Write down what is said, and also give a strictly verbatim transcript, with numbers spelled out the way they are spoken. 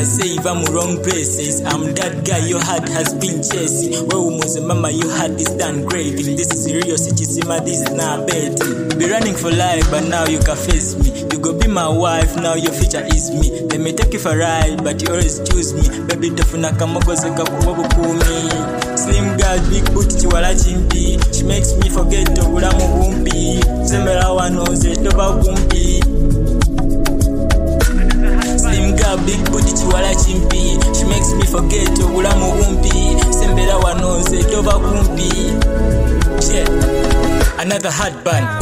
I say if I'm wrong places, I'm that guy your heart has been chasing. Where was mama your heart is done craving. This is real city sima, this is not betting. Be running for life but now you can face me. You go be my wife, now your future is me. Let me take you for a ride but you always choose me. Baby tafuna kamogo zeka kuwabu kumi. Slim girl, big booty chiwala chimpi. She makes me forget to gula mubumpi. Sembera wanoze toba kumpi. Slim girl, big booty chiwala chimpi. She makes me forget to gula mubumpi. Sembera wanoze toba kumpi. Yeah, another hard band.